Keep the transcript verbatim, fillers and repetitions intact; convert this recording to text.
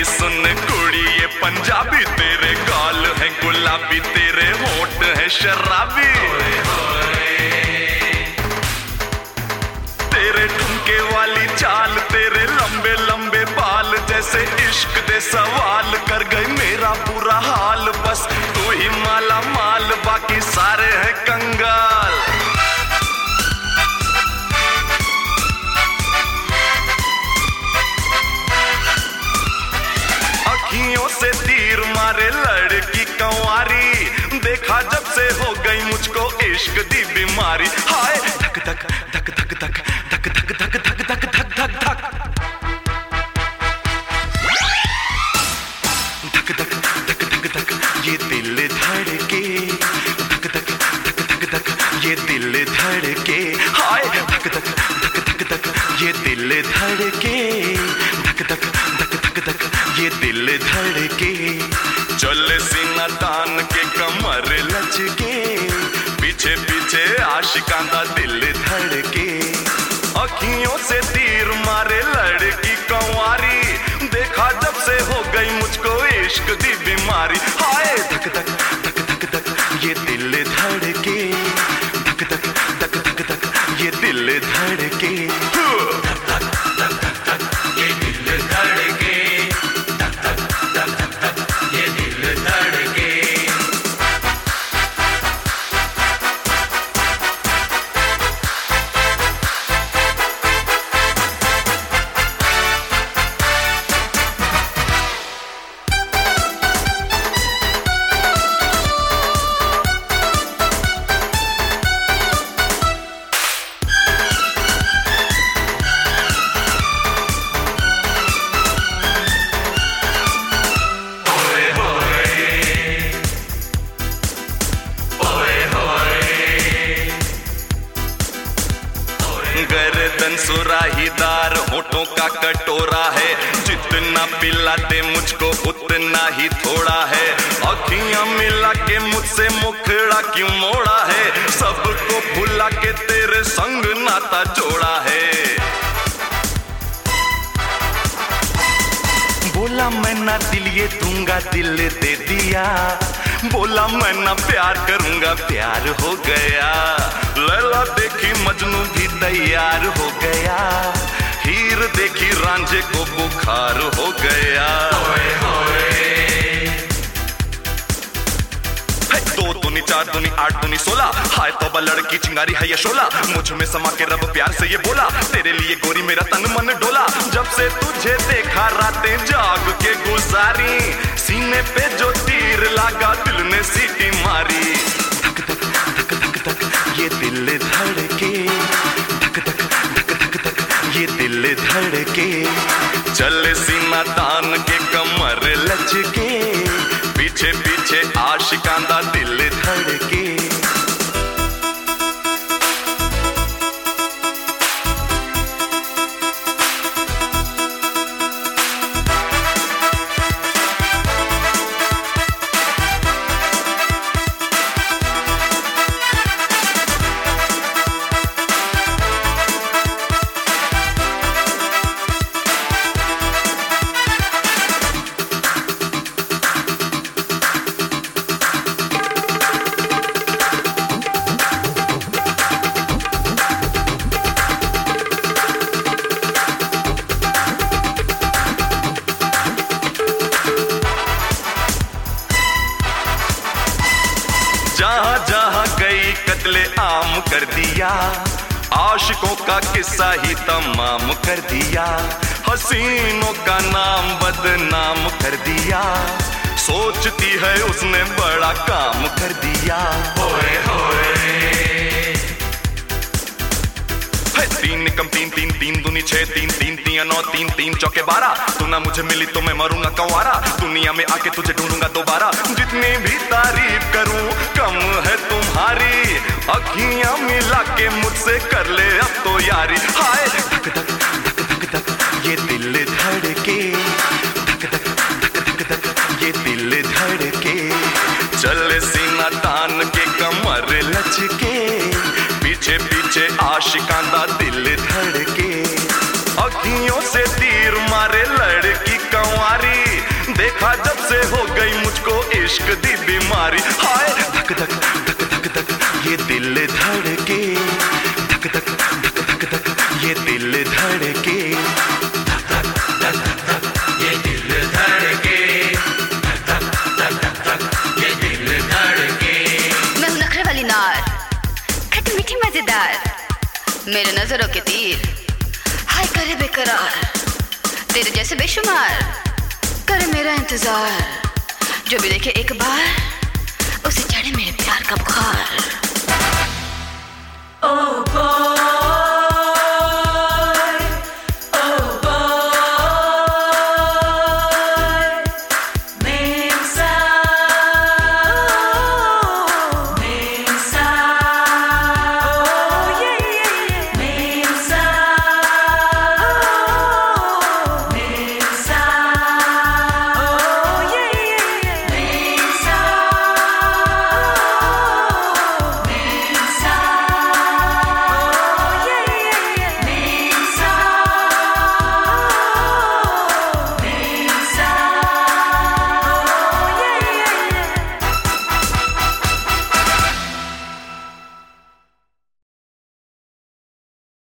सुन कुड़ी ये पंजाबी, तेरे गाल है गुलाबी, तेरे होंठ है शराबी, तेरे ठुमके वाली चाल, तेरे लंबे लंबे बाल, जैसे इश्क दे सवाल कर गई मेरा बुरा हाल। बस तू ही माला माल, बाकी सारे हैं कंगाल। अखियों से तीर मारे लड़की कंवारी, देखा जब से हो गई मुझको इश्क दी बीमारी। हाय धक धक धक धक धक धक धक धक धक धक धक धक धक धक धक धक धक ये दिल धड़के, धक धक धक धक धक ये दिल धड़के। हाय धक धक धक धक धक ये दिल धड़के, धक धक धक धक धक ये दिल धड़के। चले सीना तान के कमर लचके, पीछे पीछे आशिकां दा दिल धड़के। अखियों से तीर मारे लड़की कंवारी, देखा जब से हो गई मुझको इश्क दी बीमारी। हाय धक धक धक धक धक ये दिल धड़के, धक धक धक धक धक ये दिल धड़के। धक धक धक धक धक ये दिल धड़के, धक धक धक धक धक ये दिल धड़के। गर्दन सुराहीदार होठों का कटोरा है, जितना पिलाते मुझको उतना ही थोड़ा है। अखियां मिला के मुझसे मुखड़ा क्यों मोड़ा है, सबको भुला के तेरे संग नाता जोड़ा है। बोला मैं ना दिल ये दूंगा, दिल दे दिया। बोला मैं ना प्यार करूंगा, प्यार हो गया। लैला देखी मजनू भी तैयार हो गया, हीर देखी रांझे को बुखार हो गया। होए होए दो दूनी चार दूनी आठ दूनी सोलह, हाय तौबा लड़की चिंगारी है ये शोला। मुझ में समा के रब प्यार से ये बोला, तेरे लिए गोरी मेरा तन मन डोला। जब से तुझे देखा रातें जाग के गुजारी, सीने पे जो तीर लगा दिल ने सीटी मारी। धक धक धक धक धक ये दिल धड़के, धक धक धक धक धक ये दिल धड़के। चले सीना तान के कमर लचके, पीछे पीछे आशिकां दा दिल धड़के। जहां जहां गई कत्ले आम कर दिया, आशिकों का किस्सा ही तमाम कर दिया। हसीनों का नाम बदनाम कर दिया, सोचती है उसने बड़ा काम कर दिया। होए होए तीन कम तीन तीन तीन दूनी छह, तीन तीन तीन नौ, तीन तीन चौके बारह। तू ना मुझे मिली तो मैं मरूंगा कंवारा, दुनिया में आके तुझे ढूंढूंगा दोबारा। जितनी भी तारीफ करूं कम है तुम्हारी, अखियां मिला के मुझसे कर ले अब तो यारी। हाय धक धक धक धक धक ये दिल धड़के, धक धक धक धक धक ये दिल धड़के। चले सीना तान के कमर लचके, पीछे पीछे आशिकां दा दिल धड़के। अखियों से तीर मारे लड़की कंवारी, हो गई मुझको इश्क दी बीमारी। हाय धक धक धक धक धक ये दिल धड़के, धक धक धक धक धक ये दिल धड़के, धक धक धक धक ये दिल धड़के, धक धक धक धक ये दिल धड़के। मैं हूँ नखरे वाली नार, खट्टी मीठी मजेदार, मेरे नजरों के तीर हाय करे बेकरार, तेरे जैसे बेशुमार करे मेरा इंतजार, जो भी देखे एक बार उसे चढ़े मेरे प्यार का बुखार।